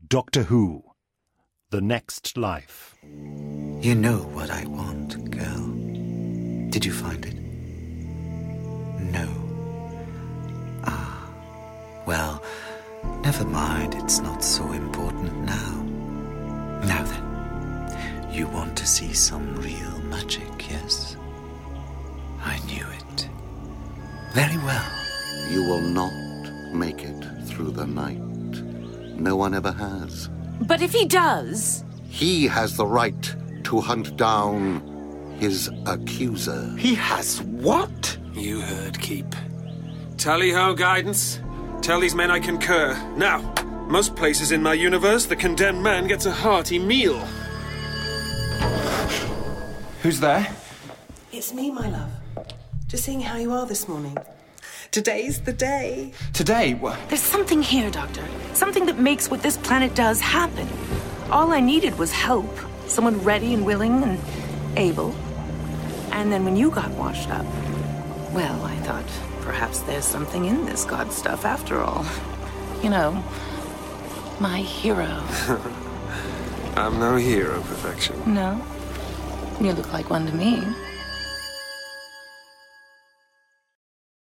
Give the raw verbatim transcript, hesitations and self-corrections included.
Doctor Who. The Next Life. You know what I want, girl. Did you find it? No. Ah. Well, never mind. It's not so important now. Now then, you want to see some real magic, yes? I knew it. Very well. You will not make it through the night. No one ever has. But if he does... He has the right to hunt down his accuser. He has what? You heard, Keep. Tally-ho, guidance. Tell these men I concur. Now, most places in my universe, the condemned man gets a hearty meal. Who's there? It's me, my love. Just seeing how you are this morning. Today's the day. Today? What? There's something here, Doctor. Something that makes what this planet does happen. All I needed was help. Someone ready and willing and able. And then when you got washed up, well, I thought perhaps there's something in this God stuff after all. You know, my hero. I'm no hero, Perfection. No? You look like one to me.